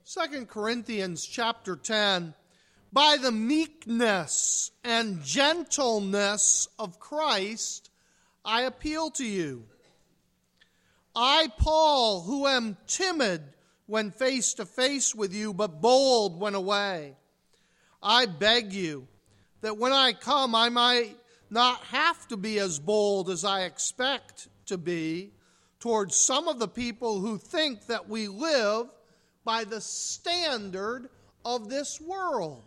2 Corinthians chapter 10, by the meekness and gentleness of Christ, I appeal to you. I, Paul, who am timid when face to face with you, but bold when away, I beg you that when I come, I might not have to be as bold as I expect to be towards some of the people who think that we live by the standard of this world.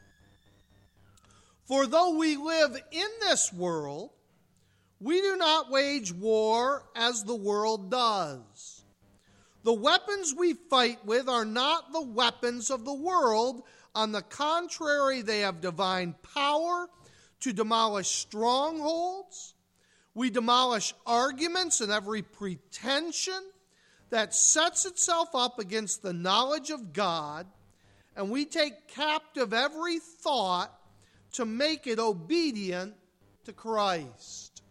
For though we live in this world, we do not wage war as the world does. The weapons we fight with are not the weapons of the world. On the contrary, they have divine power to demolish strongholds. We demolish arguments and every pretension that sets itself up against the knowledge of God, and we take captive every thought to make it obedient to Christ.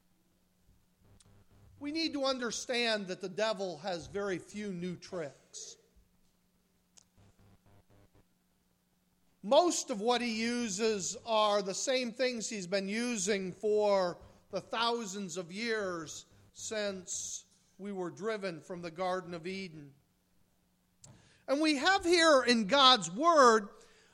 We need to understand that the devil has very few new tricks. Most of what he uses are the same things he's been using for the thousands of years since we were driven from the Garden of Eden. And we have here in God's Word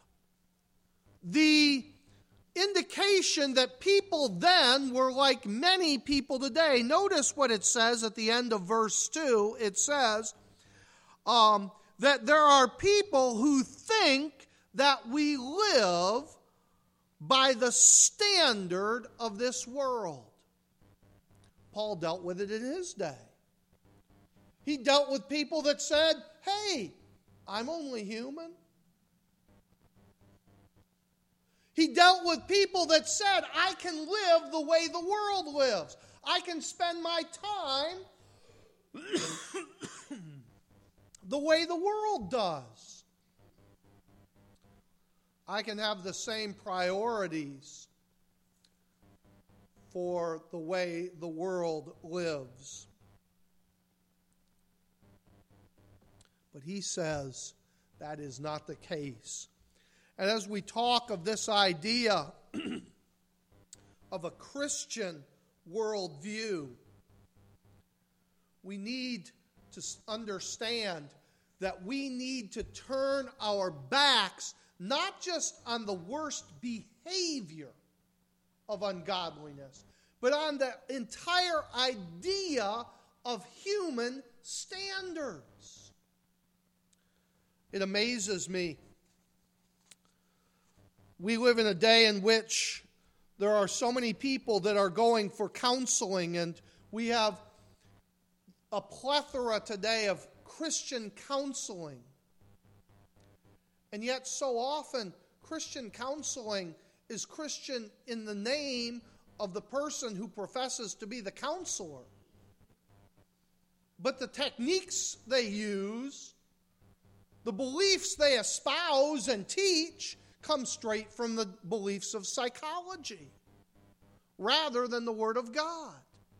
the indication that people then were like many people today. Notice what it says at the end of verse 2. It says that there are people who think that we live by the standard of this world. Paul dealt with it in his day. He dealt with people that said, hey, I'm only human. He dealt with people that said, I can live the way the world lives. I can spend my time the way the world does. I can have the same priorities for the way the world lives. But he says that is not the case. And as we talk of this idea of a Christian worldview, we need to understand that we need to turn our backs not just on the worst behavior of ungodliness, but on the entire idea of human standards. It amazes me. We live in a day in which there are so many people that are going for counseling, and we have a plethora today of Christian counseling. And yet so often Christian counseling is Christian in the name of the person who professes to be the counselor. But the techniques they use, the beliefs they espouse and teach, come straight from the beliefs of psychology rather than the Word of God.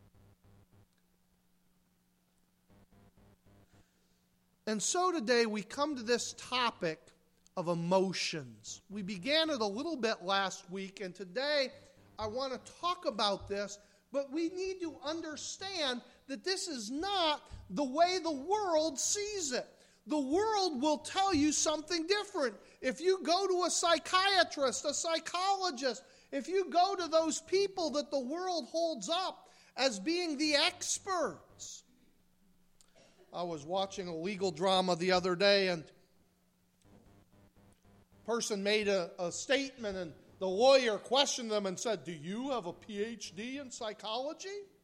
And so today we come to this topic of emotions. We began it a little bit last week, and today I want to talk about this, but we need to understand that this is not the way the world sees it. The world will tell you something different. If you go to a psychiatrist, a psychologist, if you go to those people that the world holds up as being the experts. I was watching a legal drama the other day, and a person made a statement, and the lawyer questioned them and said, "Do you have a PhD in psychology?"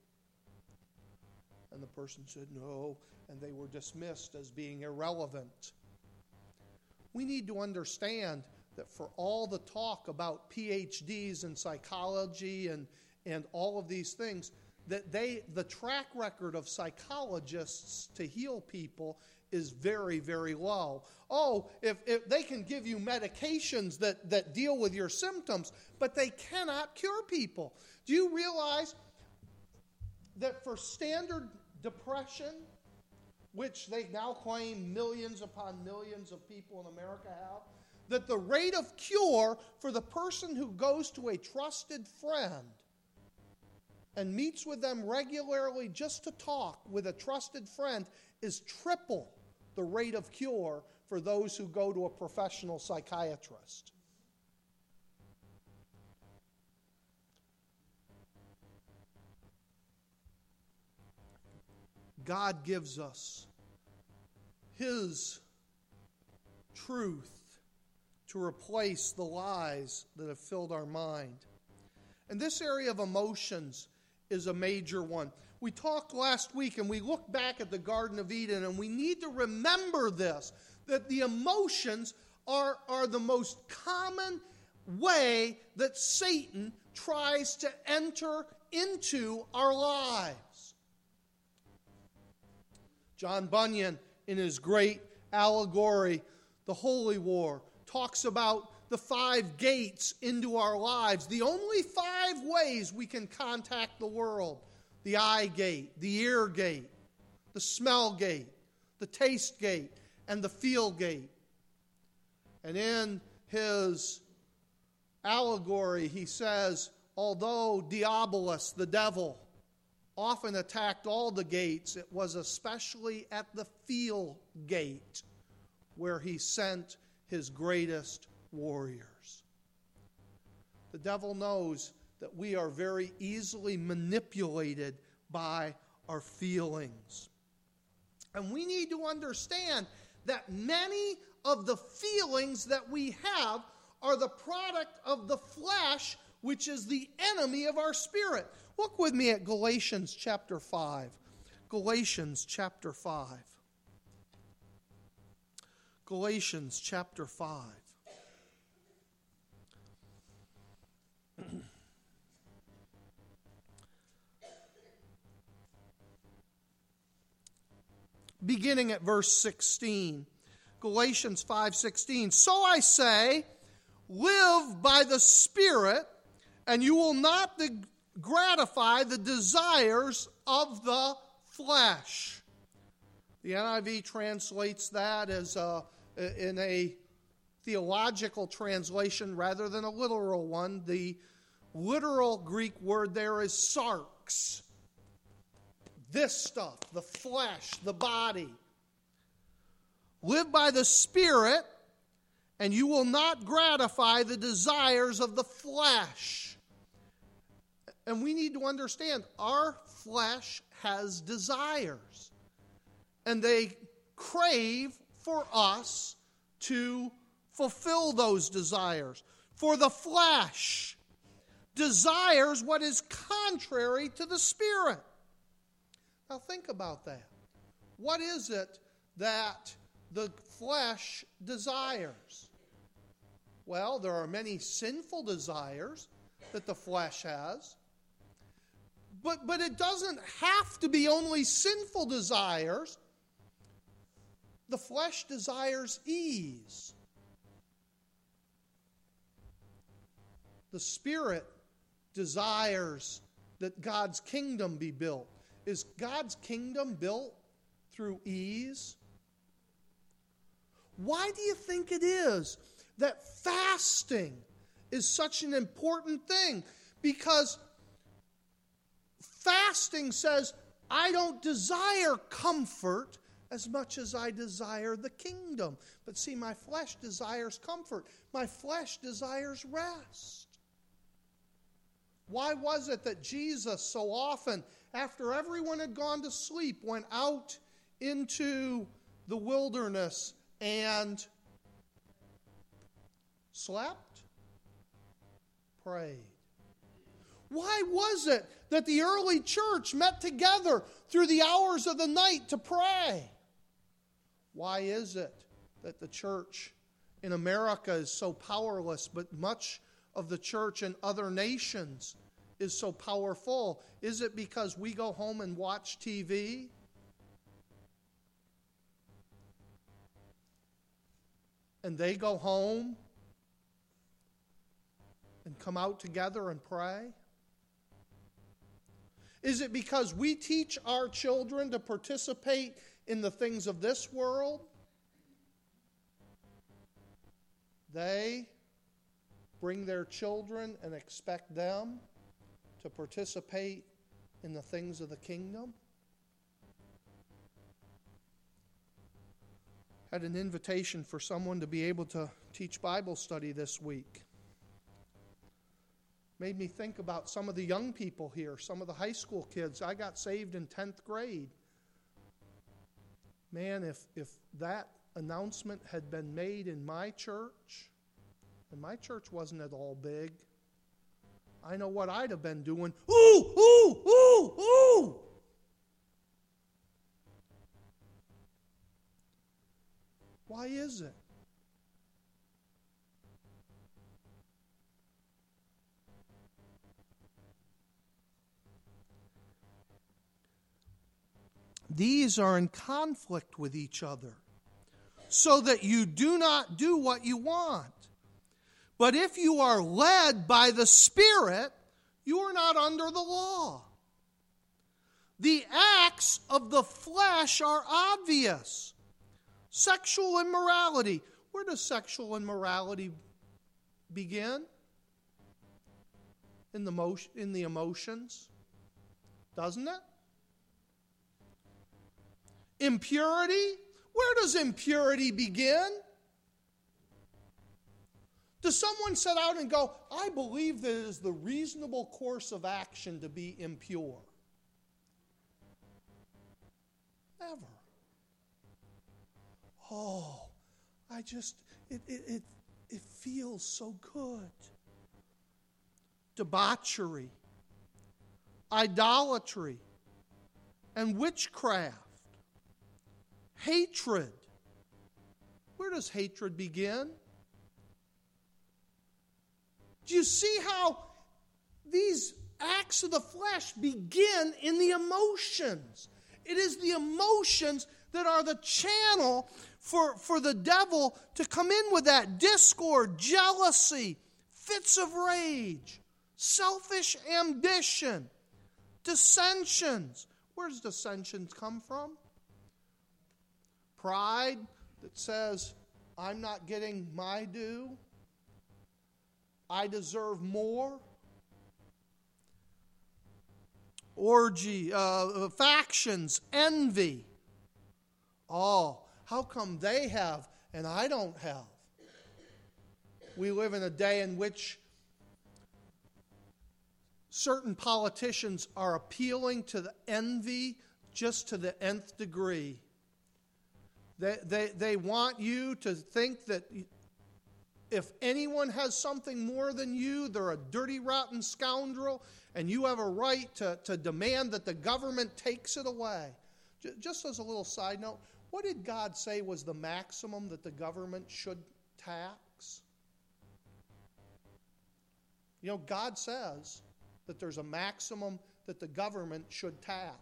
And the person said, "No," and they were dismissed as being irrelevant. We need to understand that for all the talk about PhDs in psychology and all of these things, that the track record of psychologists to heal people is very, very low. Oh, if they can give you medications that deal with your symptoms, but they cannot cure people. Do you realize that for standard depression, which they now claim millions upon millions of people in America have, that the rate of cure for the person who goes to a trusted friend and meets with them regularly just to talk with a trusted friend is triple the rate of cure for those who go to a professional psychiatrist. God gives us His truth to replace the lies that have filled our mind. And this area of emotions is a major one. We talked last week and we looked back at the Garden of Eden, and we need to remember this, that the emotions are the most common way that Satan tries to enter into our lives. John Bunyan, in his great allegory, The Holy War, talks about the 5 gates into our lives, the only 5 ways we can contact the world: the eye gate, the ear gate, the smell gate, the taste gate, and the feel gate. And in his allegory, he says, although Diabolus, the devil, often attacked all the gates, it was especially at the feel gate where he sent his greatest warriors. The devil knows that we are very easily manipulated by our feelings. And we need to understand that many of the feelings that we have are the product of the flesh, which is the enemy of our spirit. Look with me at Galatians chapter 5. Galatians chapter 5. Galatians chapter 5. Beginning at verse 16. Galatians 5:16. So I say, live by the Spirit, and you will not gratify the desires of the flesh. The NIV translates that as in a theological translation rather than a literal one. The literal Greek word there is sarx. This stuff, the flesh, the body. Live by the Spirit, and you will not gratify the desires of the flesh. And we need to understand, our flesh has desires. And they crave for us to fulfill those desires. For the flesh desires what is contrary to the Spirit. Now think about that. What is it that the flesh desires? Well, there are many sinful desires that the flesh has. But it doesn't have to be only sinful desires. The flesh desires ease. The Spirit desires that God's kingdom be built. Is God's kingdom built through ease? Why do you think it is that fasting is such an important thing? Because fasting says, I don't desire comfort as much as I desire the kingdom. But see, my flesh desires comfort. My flesh desires rest. Why was it that Jesus so often, after everyone had gone to sleep, went out into the wilderness and slept? Prayed. Why was it that the early church met together through the hours of the night to pray? Why is it that the church in America is so powerless, but much of the church in other nations is so powerful? Is it because we go home and watch TV? And they go home and come out together and pray? Is it because we teach our children to participate in the things of this world, they bring their children and expect them to participate in the things of the kingdom. Had an invitation for someone to be able to teach Bible study this week. Made me think about some of the young people here, some of the high school kids. I got saved in 10th grade. Man, if that announcement had been made in my church, and my church wasn't at all big, I know what I'd have been doing. Ooh, ooh, ooh, ooh! Why is it? These are in conflict with each other, so that you do not do what you want. But if you are led by the Spirit, you are not under the law. The acts of the flesh are obvious. Sexual immorality. Where does sexual immorality begin? In the emotions, doesn't it? Impurity. Where does impurity begin? Does someone set out and go, I believe that it is the reasonable course of action to be impure? Never. Oh, it feels so good. Debauchery, idolatry, and witchcraft. Hatred. Where does hatred begin? Do you see how these acts of the flesh begin in the emotions? It is the emotions that are the channel for the devil to come in with that discord, jealousy, fits of rage, selfish ambition, dissensions. Where does dissensions come from? Pride that says, I'm not getting my due. I deserve more. Orgy, factions, envy. Oh, how come they have and I don't have? We live in a day in which certain politicians are appealing to the envy just to the nth degree. They want you to think that if anyone has something more than you, they're a dirty, rotten scoundrel, and you have a right to demand that the government takes it away. Just as a little side note, what did God say was the maximum that the government should tax? You know, God says that there's a maximum that the government should tax.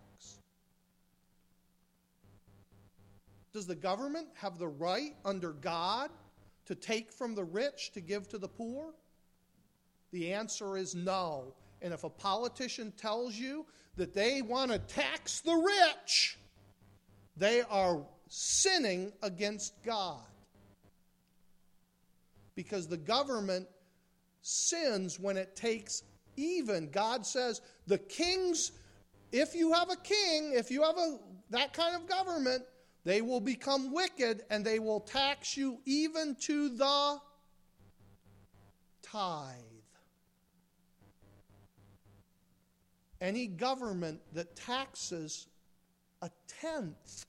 Does the government have the right under God to take from the rich to give to the poor? The answer is no. And if a politician tells you that they want to tax the rich, they are sinning against God. Because the government sins when it takes even. God says the kings, if you have a king, if you have that kind of government, they will become wicked and they will tax you even to the tithe. Any government that taxes a tenth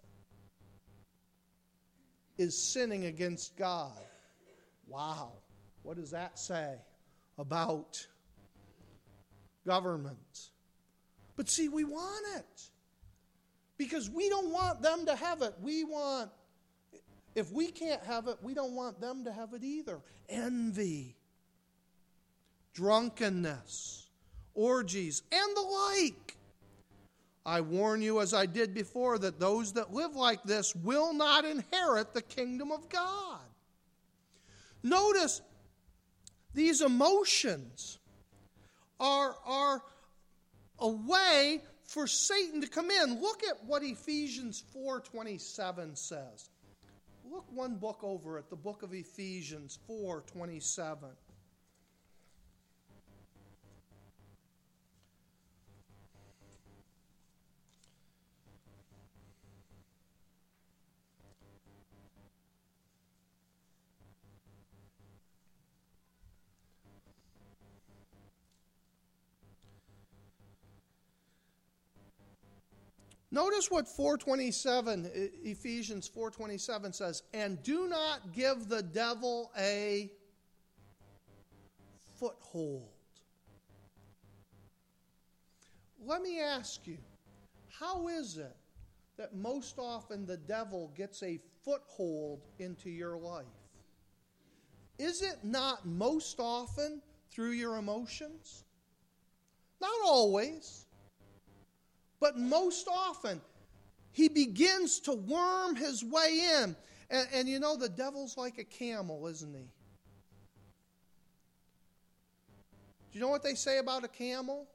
is sinning against God. Wow. What does that say about government? But see, we want it. Because we don't want them to have it. If we can't have it, we don't want them to have it either. Envy, drunkenness, orgies, and the like. I warn you, as I did before, that those that live like this will not inherit the kingdom of God. Notice, these emotions are a way for Satan to come in. Look at what Ephesians 4:27 says. Look one book over at the book of Ephesians 4:27. Notice what Ephesians 4:27 says, and do not give the devil a foothold. Let me ask you, how is it that most often the devil gets a foothold into your life? Is it not most often through your emotions? Not always. But most often, he begins to worm his way in. And you know, the devil's like a camel, isn't he? Do you know what they say about a camel?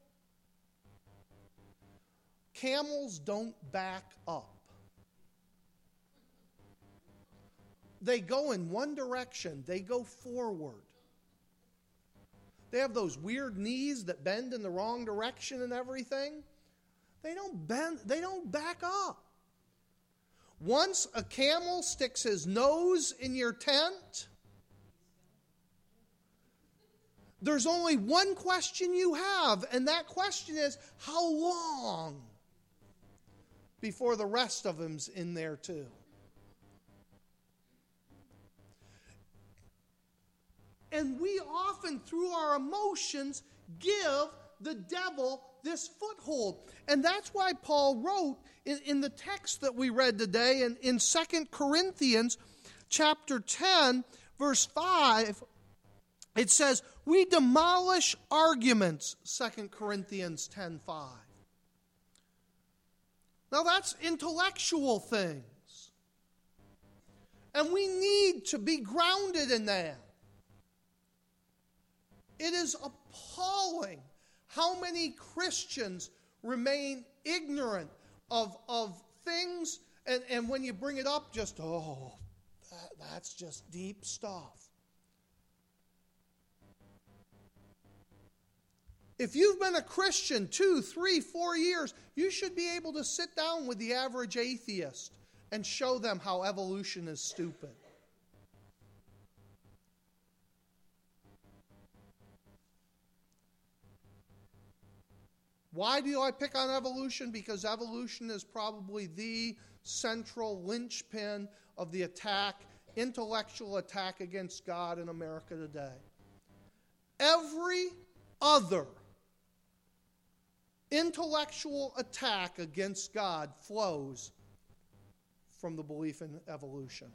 Camels don't back up. They go in one direction. They go forward. They have those weird knees that bend in the wrong direction and everything. They don't bend, they don't back up. Once a camel sticks his nose in your tent, there's only one question you have, and that question is, how long before the rest of them's in there too? And we often, through our emotions, give the devil this foothold. And that's why Paul wrote in the text that we read today in 2 Corinthians chapter 10, verse 5, it says, we demolish arguments, 2 Corinthians 10:5. Now that's intellectual things. And we need to be grounded in that. It is appalling how many Christians remain ignorant of things, and when you bring it up, just, that's just deep stuff. If you've been a Christian 2, 3, 4 years, you should be able to sit down with the average atheist and show them how evolution is stupid. Why do I pick on evolution? Because evolution is probably the central linchpin of the intellectual attack against God in America today. Every other intellectual attack against God flows from the belief in evolution.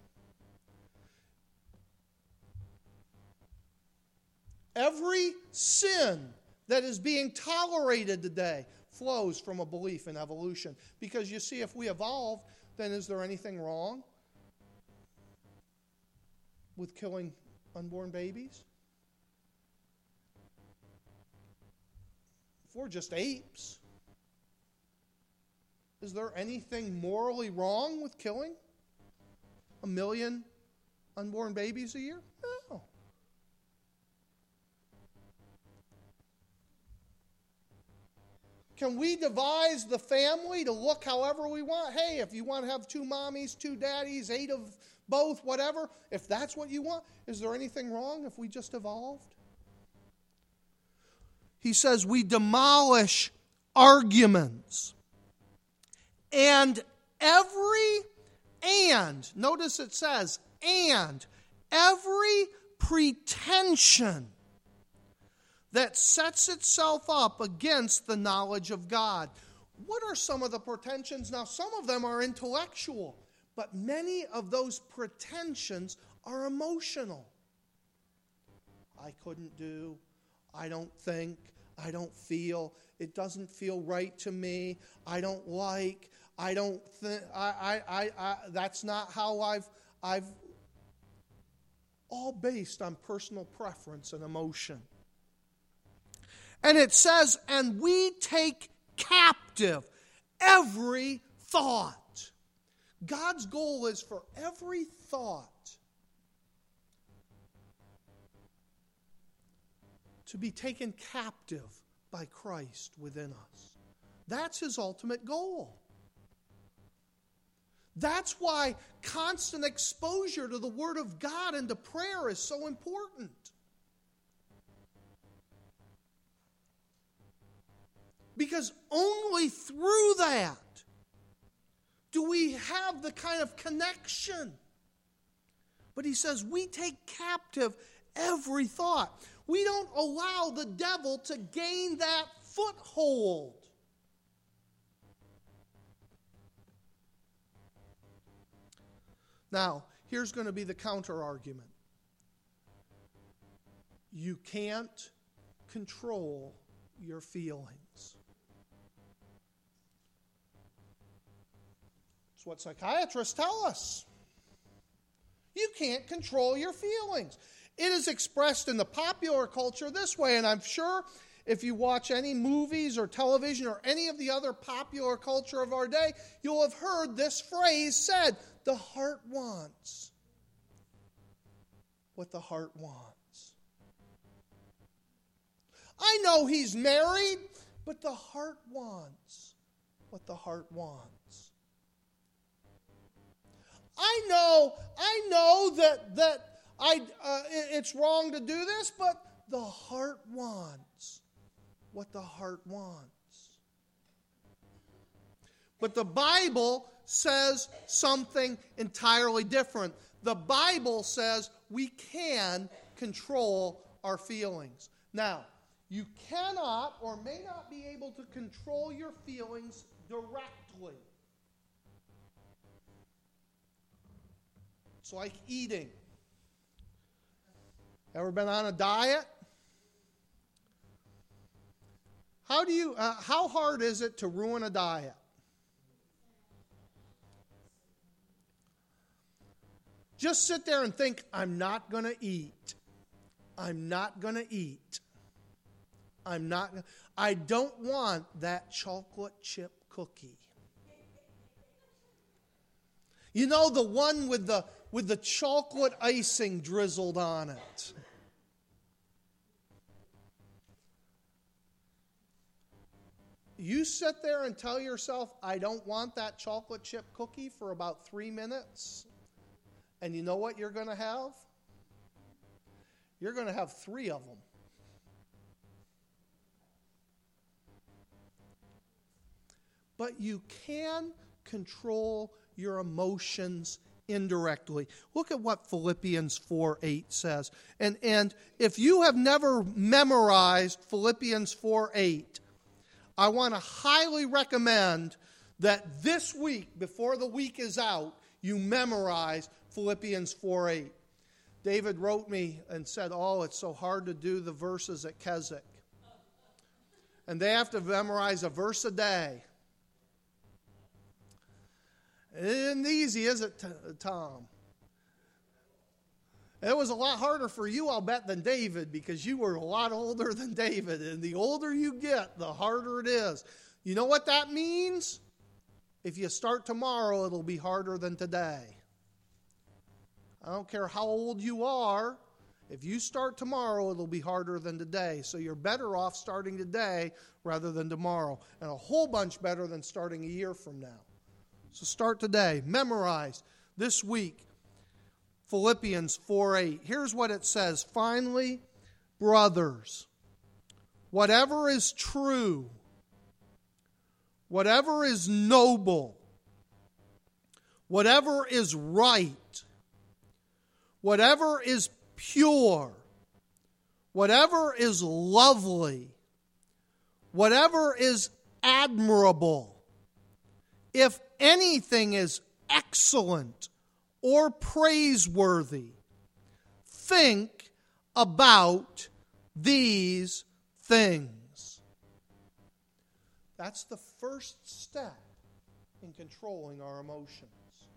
Every sin that is being tolerated today flows from a belief in evolution. Because you see, if we evolved, then is there anything wrong with killing unborn babies? If we're just apes, is there anything morally wrong with killing 1 million unborn babies a year? No. Can we devise the family to look however we want? Hey, if you want to have 2 mommies, 2 daddies, 8 of both, whatever, if that's what you want, is there anything wrong if we just evolved? He says we demolish arguments. Notice it says, and every pretension that sets itself up against the knowledge of God. What are some of the pretensions? Now, some of them are intellectual, but many of those pretensions are emotional. I couldn't do, I don't think, I don't feel, it doesn't feel right to me, I don't like, I don't think, that's not how I've all based on personal preference and emotion. And it says, and we take captive every thought. God's goal is for every thought to be taken captive by Christ within us. That's his ultimate goal. That's why constant exposure to the Word of God and to prayer is so important. Because only through that do we have the kind of connection. But he says we take captive every thought. We don't allow the devil to gain that foothold. Now, here's going to be the counter argument. You can't control your feelings. It's what psychiatrists tell us. You can't control your feelings. It is expressed in the popular culture this way, and I'm sure if you watch any movies or television or any of the other popular culture of our day, you'll have heard this phrase said, the heart wants what the heart wants. I know he's married, but the heart wants what the heart wants. I know that it's wrong to do this, but the heart wants what the heart wants. But the Bible says something entirely different. The Bible says we can control our feelings. Now, you cannot or may not be able to control your feelings directly. It's like eating. Ever been on a diet? How hard is it to ruin a diet? Just sit there and think, I'm not going to eat. I'm not going to eat. I don't want that chocolate chip cookie. You know, the one with the chocolate icing drizzled on it. You sit there and tell yourself, I don't want that chocolate chip cookie for about 3 minutes. And you know what you're going to have? You're going to have 3 of them. But you can control your emotions indirectly. Look at what Philippians 4:8 says. And if you have never memorized Philippians 4:8, I want to highly recommend that this week, before the week is out, you memorize Philippians 4:8. David wrote me and said, it's so hard to do the verses at Keswick. And they have to memorize a verse a day. It isn't easy, is it, Tom? It was a lot harder for you, I'll bet, than David, because you were a lot older than David. And the older you get, the harder it is. You know what that means? If you start tomorrow, it'll be harder than today. I don't care how old you are. If you start tomorrow, it'll be harder than today. So you're better off starting today rather than tomorrow. And a whole bunch better than starting a year from now. So start today. Memorize this week Philippians 4:8. Here's what it says. Finally, brothers, whatever is true, whatever is noble, whatever is right, whatever is pure, whatever is lovely, whatever is admirable, if anything is excellent or praiseworthy, think about these things. That's the first step in controlling our emotions.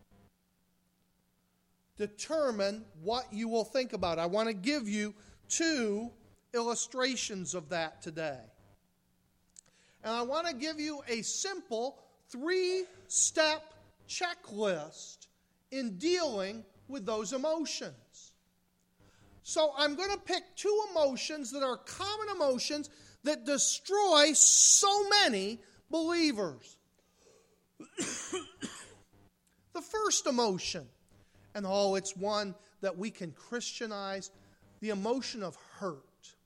Determine what you will think about. I want to give you 2 illustrations of that today. And I want to give you a simple 3-step checklist in dealing with those emotions. So I'm going to pick 2 emotions that are common emotions that destroy so many believers. The first emotion, and it's one that we can Christianize, the emotion of hurt.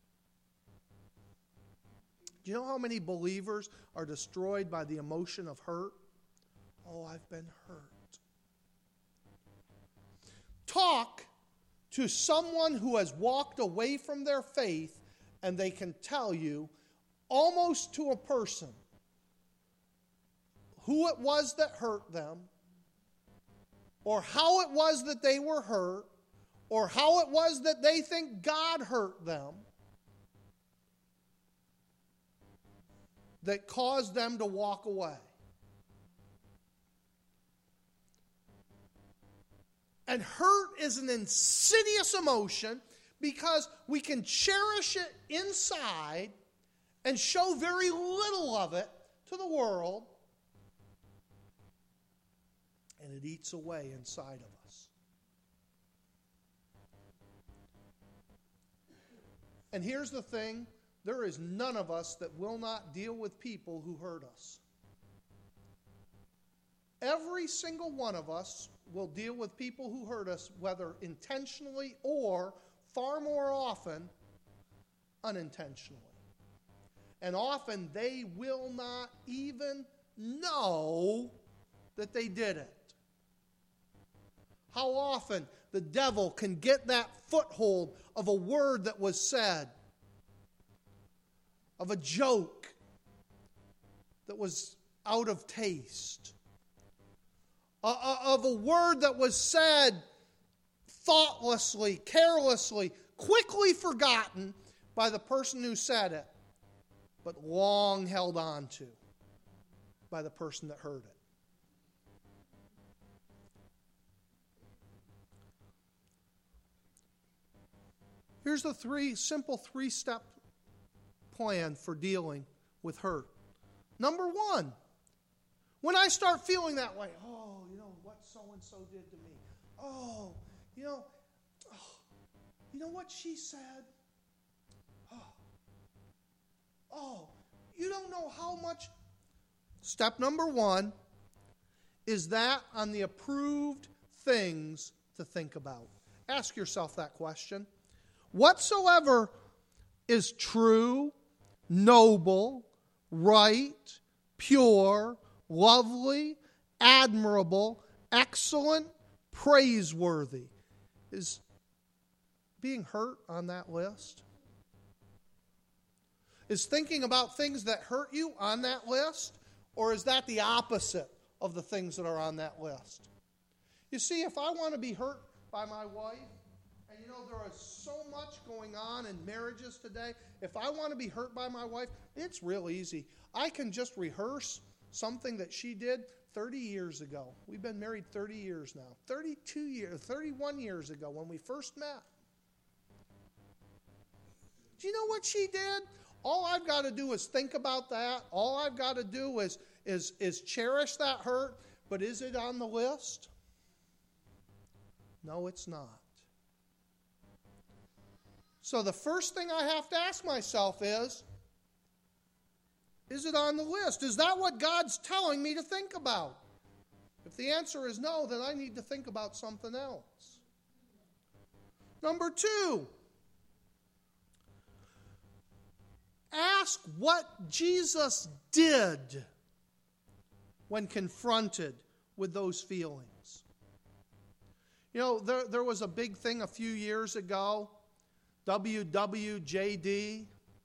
Do you know how many believers are destroyed by the emotion of hurt? Oh, I've been hurt. Talk to someone who has walked away from their faith, and they can tell you, almost to a person, who it was that hurt them, or how it was that they were hurt, or how it was that they think God hurt them, that caused them to walk away. And hurt is an insidious emotion because we can cherish it inside and show very little of it to the world, and it eats away inside of us. And here's the thing, there is none of us that will not deal with people who hurt us. Every single one of us will deal with people who hurt us, whether intentionally or, far more often, unintentionally. And often they will not even know that they did it. How often the devil can get that foothold of a word that was said, of a joke that was out of taste, of a word that was said thoughtlessly, carelessly, quickly forgotten by the person who said it, but long held on to by the person that heard it. Here's the simple 3-step plan for dealing with hurt. Number 1, when I start feeling that way, what so-and-so did to me. You know what she said? You don't know how much. Step number 1 is that on the approved things to think about. Ask yourself that question. Whatsoever is true, noble, right, pure, lovely, admirable, excellent, praiseworthy. Is being hurt on that list? Is thinking about things that hurt you on that list? Or is that the opposite of the things that are on that list? You see, if I want to be hurt by my wife, and there is so much going on in marriages today, if I want to be hurt by my wife, it's real easy. I can just rehearse something that she did 30 years ago. We've been married 30 years now. 31 years ago when we first met. Do you know what she did? All I've got to do is think about that. All I've got to do is cherish that hurt. But is it on the list? No, it's not. So the first thing I have to ask myself is it on the list? Is that what God's telling me to think about? If the answer is no, then I need to think about something else. Number 2, ask what Jesus did when confronted with those feelings. There was a big thing a few years ago, WWJD.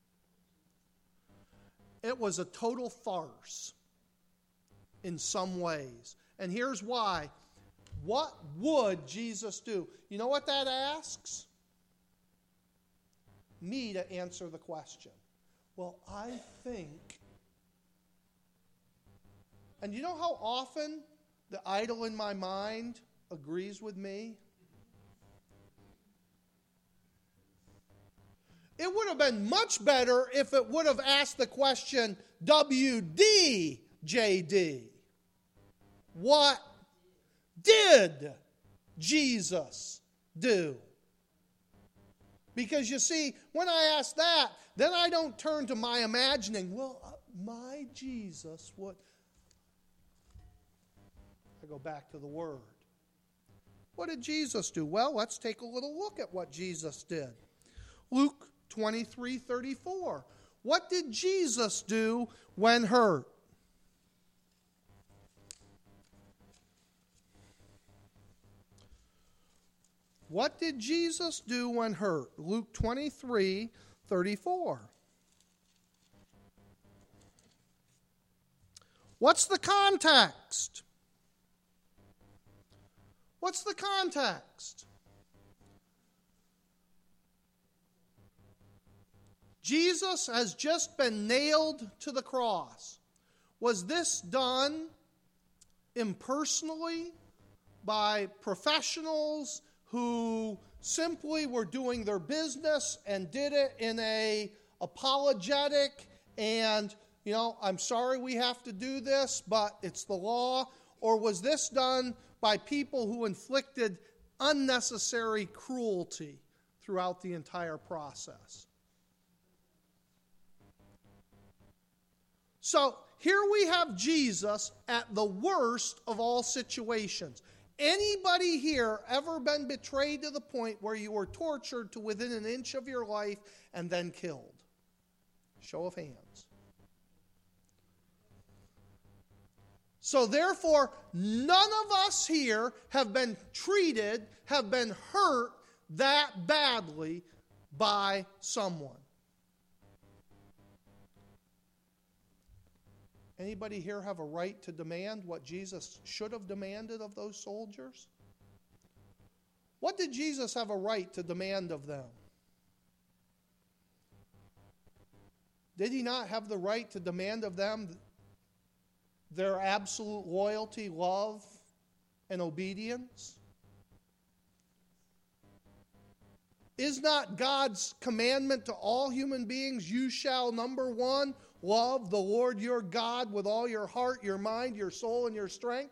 It was a total farce in some ways. And here's why. What would Jesus do? You know what that asks? Me to answer the question. Well, I think. And you know how often the idol in my mind agrees with me? It would have been much better if it would have asked the question, WDJD. What did Jesus do? Because you see, when I ask that, then I don't turn to my imagining, well, my Jesus, what? I go back to the Word. What did Jesus do? Well, let's take a little look at what Jesus did. Luke 23:34. What did Jesus do when hurt? What did Jesus do when hurt? Luke 23:34. What's the context? What's the context? Jesus has just been nailed to the cross. Was this done impersonally by professionals who simply were doing their business and did it in a apologetic and, I'm sorry we have to do this, but it's the law? Or was this done by people who inflicted unnecessary cruelty throughout the entire process? So here we have Jesus at the worst of all situations. Anybody here ever been betrayed to the point where you were tortured to within an inch of your life and then killed? Show of hands. So therefore, none of us here have been treated, have been hurt that badly by someone. Anybody here have a right to demand what Jesus should have demanded of those soldiers? What did Jesus have a right to demand of them? Did he not have the right to demand of them their absolute loyalty, love, and obedience? Is not God's commandment to all human beings, you shall, number one, love the Lord your God with all your heart, your mind, your soul, and your strength?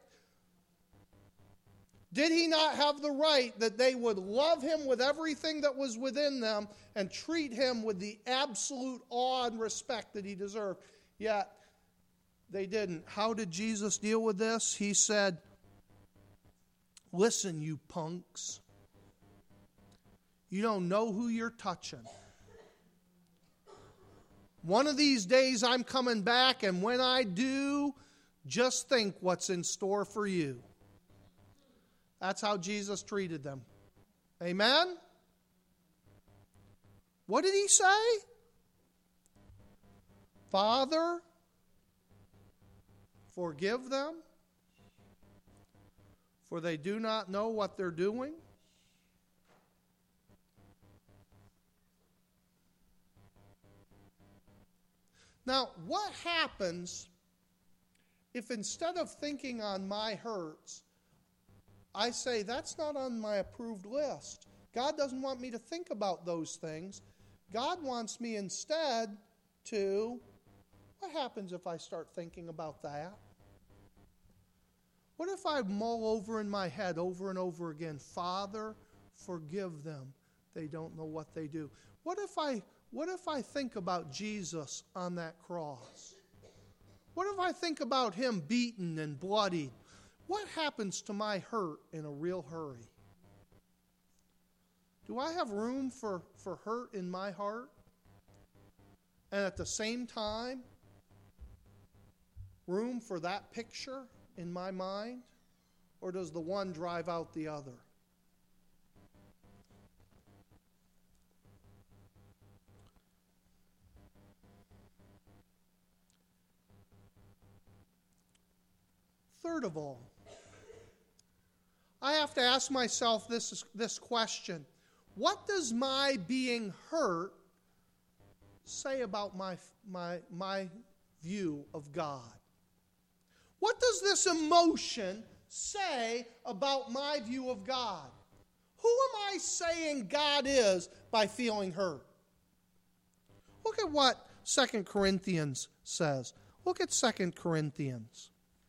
Did he not have the right that they would love him with everything that was within them and treat him with the absolute awe and respect that he deserved? Yet, they didn't. How did Jesus deal with this? He said, listen, you punks. You don't know who you're touching. One of these days I'm coming back, and when I do, just think what's in store for you. That's how Jesus treated them. Amen? What did he say? Father, forgive them, for they do not know what they're doing. Now, what happens if instead of thinking on my hurts, I say, that's not on my approved list? God doesn't want me to think about those things. God wants me instead to, what happens if I start thinking about that? What if I mull over in my head over and over again, Father, forgive them. They don't know what they do. What if I think about Jesus on that cross? What if I think about him beaten and bloodied? What happens to my hurt in a real hurry? Do I have room for hurt in my heart? And at the same time, room for that picture in my mind? Or does the one drive out the other? Third of all, I have to ask myself this question. What does my being hurt say about my view of God? What does this emotion say about my view of God? Who am I saying God is by feeling hurt? Look at what 2 Corinthians says. Look at 2 Corinthians.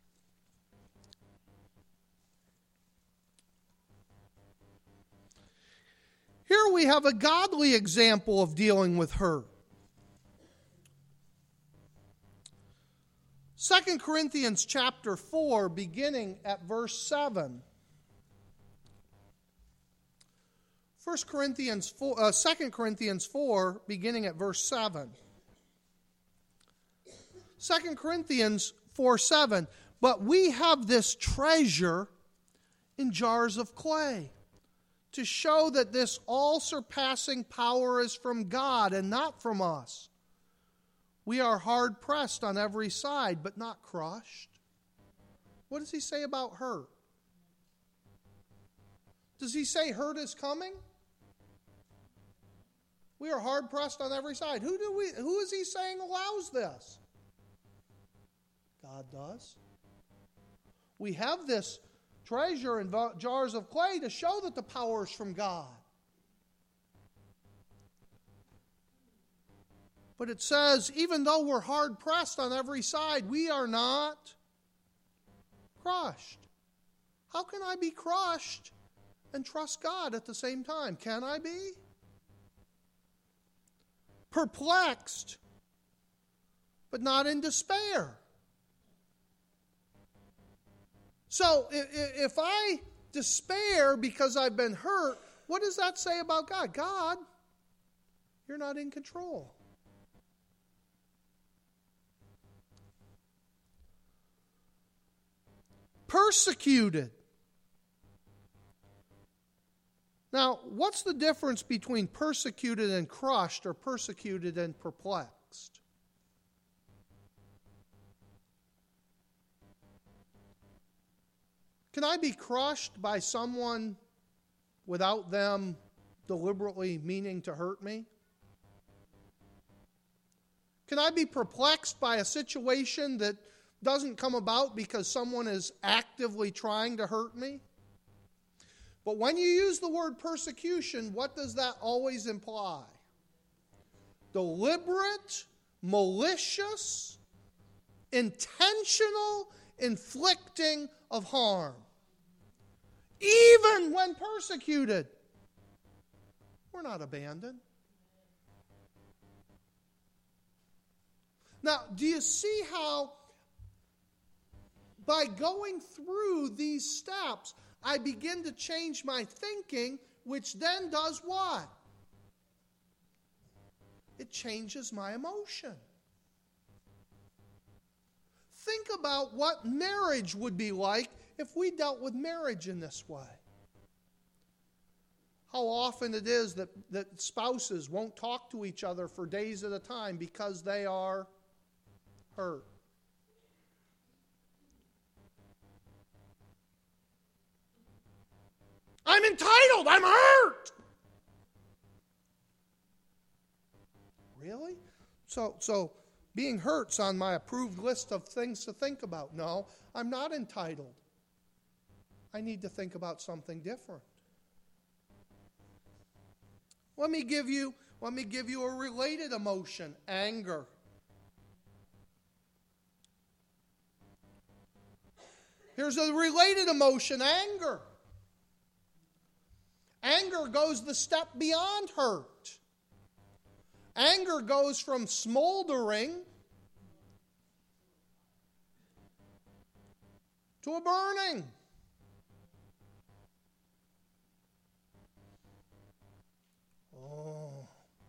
Here we have a godly example of dealing with hurt. 2 Corinthians chapter 4, beginning at verse 7. 2 Corinthians 4, beginning at verse 7. 2 Corinthians 4:7. But we have this treasure in jars of clay, to show that this all-surpassing power is from God and not from us. We are hard-pressed on every side, but not crushed. What does he say about hurt? Does he say hurt is coming? We are hard-pressed on every side. Who is he saying allows this? God does. We have this treasure in jars of clay to show that the power is from God. But it says, even though we're hard-pressed on every side, we are not crushed. How can I be crushed and trust God at the same time? Can I be? Perplexed, but not in despair. So if I despair because I've been hurt, what does that say about God? God, you're not in control. Persecuted. Now, what's the difference between persecuted and crushed or persecuted and perplexed? Can I be crushed by someone without them deliberately meaning to hurt me? Can I be perplexed by a situation that doesn't come about because someone is actively trying to hurt me? But when you use the word persecution, what does that always imply? Deliberate, malicious, intentional inflicting of harm. Even when persecuted, we're not abandoned. Now, do you see how by going through these steps, I begin to change my thinking, which then does what? It changes my emotion. Think about what marriage would be like if we dealt with marriage in this way. How often it is that spouses won't talk to each other for days at a time because they are hurt. I'm entitled. I'm hurt. Really? So being hurt's on my approved list of things to think about. No, I'm not entitled. I need to think about something different. Let me give you a related emotion, anger. Here's a related emotion, anger. Anger goes the step beyond hurt. Anger goes from smoldering to a burning. Oh.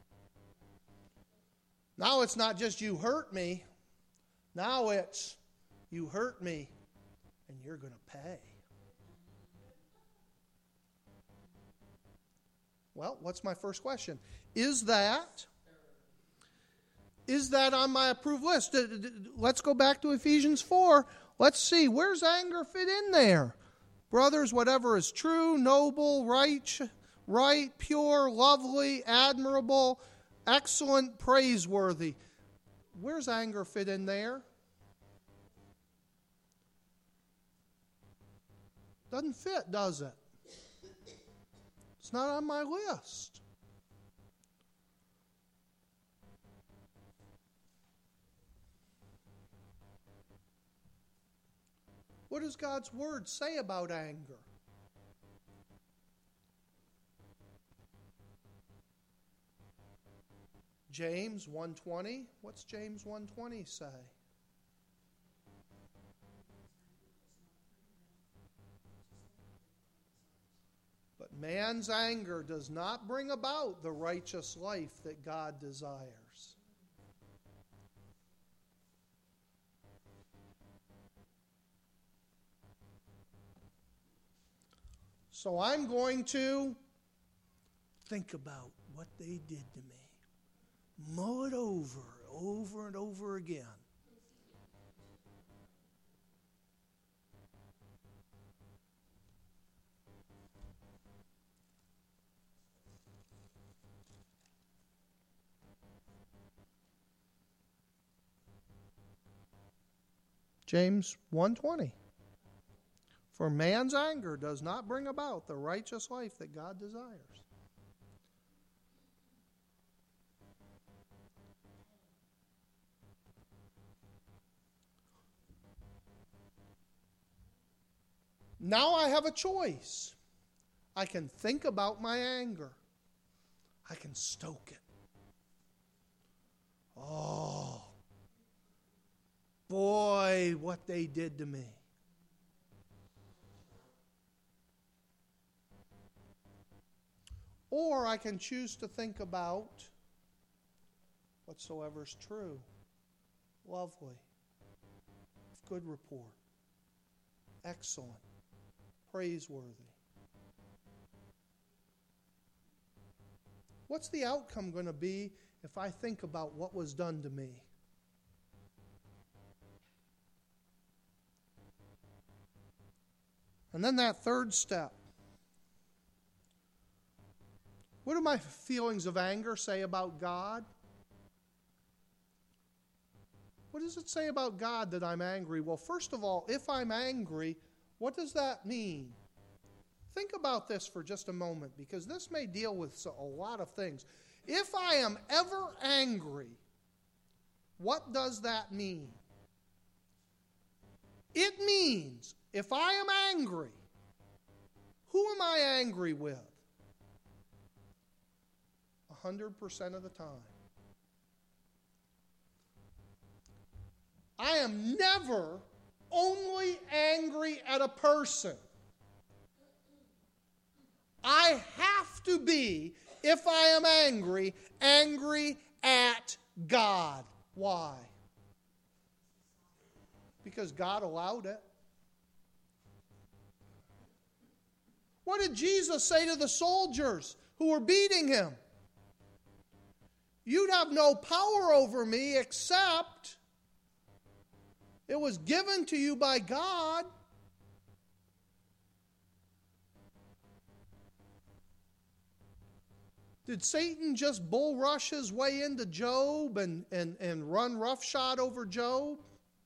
Now it's not just you hurt me. Now it's you hurt me and you're going to pay. Well, what's my first question? Is that on my approved list? Let's go back to Ephesians 4. Let's see, where's anger fit in there? Brothers, whatever is true, noble, right, pure, lovely, admirable, excellent, praiseworthy. Where's anger fit in there? Doesn't fit, does it? It's not on my list. What does God's word say about anger? James 1:20. What's James 1:20 say? But man's anger does not bring about the righteous life that God desires. So I'm going to think about what they did to me. Mull it over and over again. James 1:20. For man's anger does not bring about the righteous life that God desires. Now I have a choice. I can think about my anger. I can stoke it. Oh, boy, what they did to me. Or I can choose to think about whatsoever is true, lovely, of good report, excellent, praiseworthy. What's the outcome going to be if I think about what was done to me? And then that third step. What do my feelings of anger say about God? What does it say about God that I'm angry? Well, first of all, if I'm angry, what does that mean? Think about this for just a moment, because this may deal with a lot of things. If I am ever angry, what does that mean? It means, if I am angry, who am I angry with? 100% of the time. I am never only angry at a person. I have to be, if I am angry, angry at God. Why? Because God allowed it. What did Jesus say to the soldiers who were beating him? You'd have no power over me except it was given to you by God. Did Satan just bull rush his way into Job and run roughshod over Job?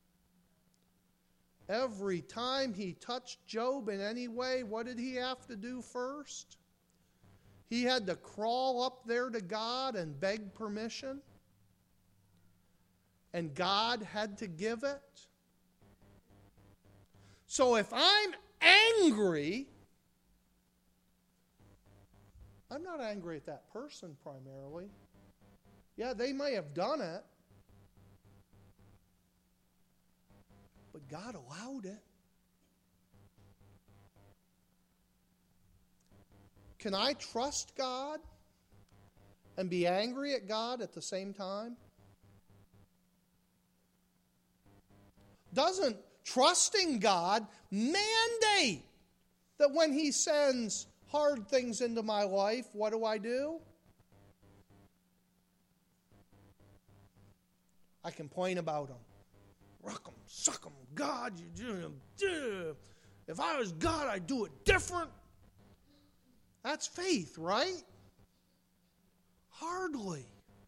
Every time he touched Job in any way, what did he have to do first? He had to crawl up there to God and beg permission. And God had to give it. So if I'm angry, I'm not angry at that person primarily. Yeah, they may have done it. But God allowed it. Can I trust God and be angry at God at the same time? Doesn't trusting God mandate that when He sends hard things into my life, what do? I complain about them. Ruck them, suck them. God, you do. If I was God, I'd do it different. That's faith, right? Hardly.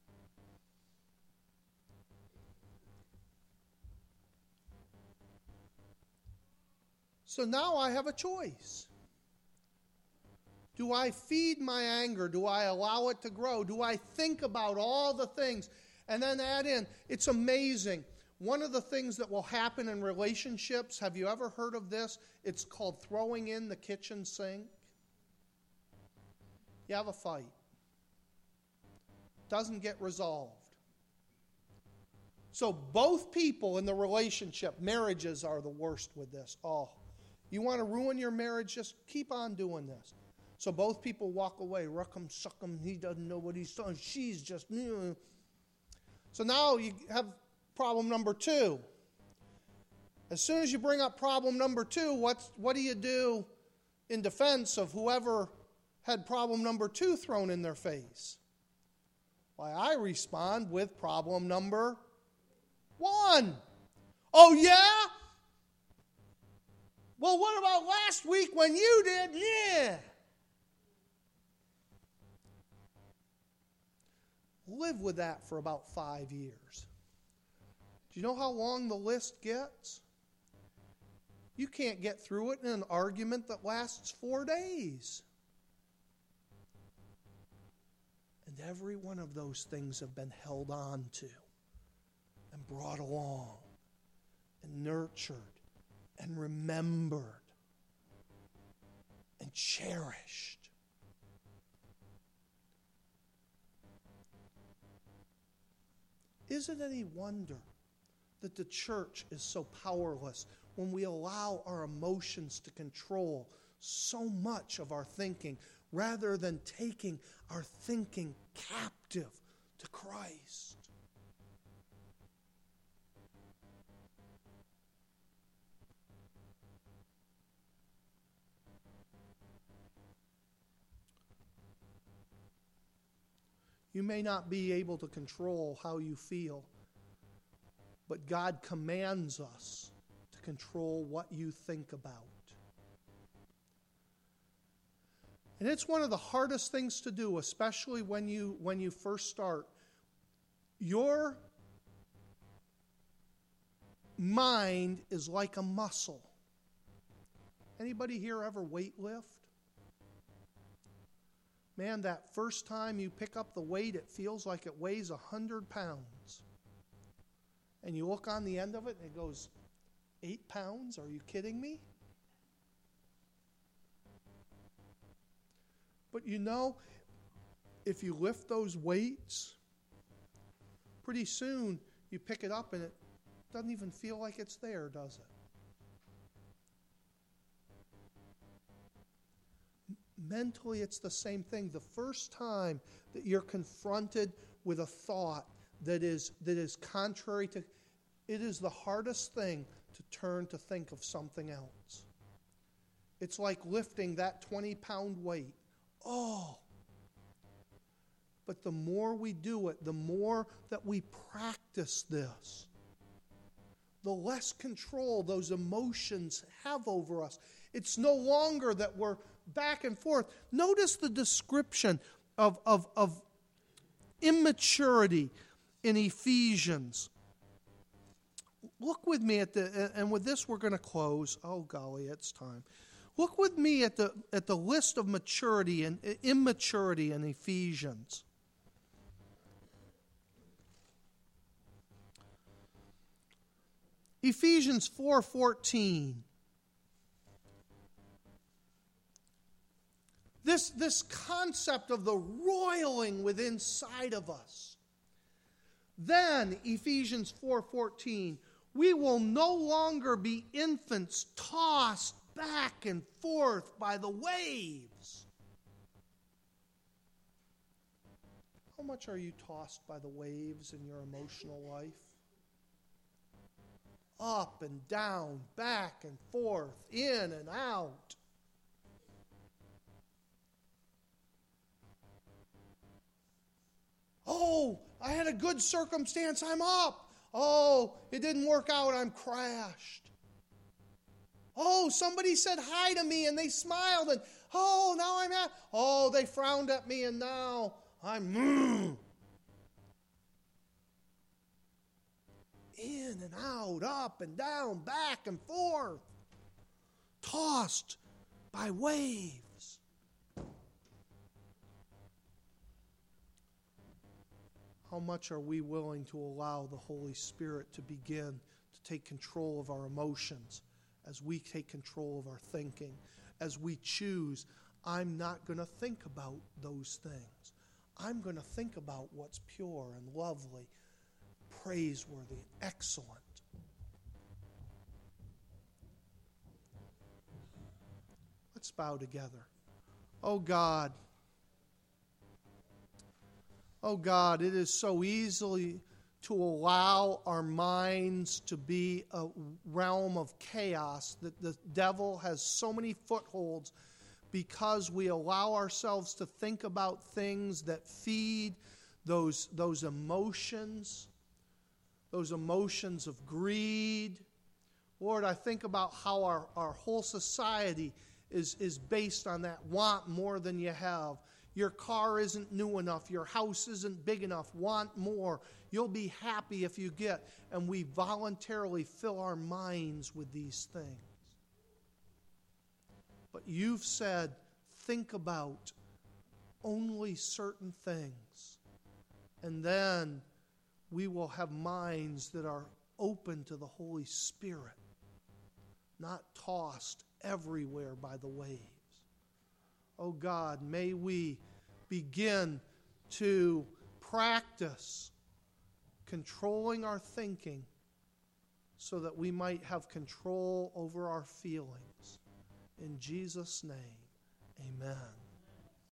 So now I have a choice. Do I feed my anger? Do I allow it to grow? Do I think about all the things? And then add in, it's amazing. one of the things that will happen in relationships, have you ever heard of this? It's called throwing in the kitchen sink. You have a fight. Doesn't get resolved. So both people in the relationship, marriages are the worst with this. Oh, you want to ruin your marriage? Just keep on doing this. So both people walk away. Ruckum, suckum, he doesn't know what he's doing. She's just... So now you have problem number 2. As soon as you bring up problem number 2, what do you do in defense of whoever had problem number 2 thrown in their face? Why, I respond with problem number 1. Oh, yeah? Well, what about last week when you did? Yeah. Live with that for about 5 years. Do you know how long the list gets? You can't get through it in an argument that lasts 4 days. And every one of those things have been held on to and brought along and nurtured and remembered and cherished. Is it any wonder that the church is so powerless when we allow our emotions to control so much of our thinking rather than taking our thinking captive to Christ? You may not be able to control how you feel, but God commands us to control what you think about. And it's one of the hardest things to do, especially when you first start. Your mind is like a muscle. Anybody here ever weightlift? Man, that first time you pick up the weight, it feels like it weighs 100 pounds. And you look on the end of it and it goes, 8 pounds? Are you kidding me? But you know, if you lift those weights, pretty soon you pick it up and it doesn't even feel like it's there, does it? Mentally, it's the same thing. The first time that you're confronted with a thought that is contrary to, it is the hardest thing to turn to think of something else. It's like lifting that 20-pound weight. Oh! But the more we do it, the more that we practice this, the less control those emotions have over us. It's no longer that we're back and forth. Notice the description of immaturity in Ephesians. Look with me and with this we're going to close. Oh golly, it's time. Look with me at the list of maturity and immaturity in Ephesians. Ephesians 4:14. This concept of the roiling within inside of us. Then, Ephesians 4:14, we will no longer be infants tossed back and forth by the waves. How much are you tossed by the waves in your emotional life? Up and down, back and forth, in and out. Oh, I had a good circumstance, I'm up. Oh, it didn't work out, I'm crashed. Oh, somebody said hi to me and they smiled and, oh, now I'm at, oh, they frowned at me and now I'm in and out, up and down, back and forth, tossed by waves. How much are we willing to allow the Holy Spirit to begin to take control of our emotions as we take control of our thinking, as we choose, I'm not going to think about those things. I'm going to think about what's pure and lovely, praiseworthy, excellent. Let's bow together. Oh God, it is so easily to allow our minds to be a realm of chaos, that the devil has so many footholds because we allow ourselves to think about things that feed those emotions of greed. Lord, I think about how our whole society is based on that want more than you have. Your car isn't new enough. Your house isn't big enough. Want more. You'll be happy if you get. And we voluntarily fill our minds with these things. But you've said, think about only certain things. And then we will have minds that are open to the Holy Spirit, not tossed everywhere by the waves. Oh God, may we begin to practice controlling our thinking so that we might have control over our feelings. In Jesus' name, amen.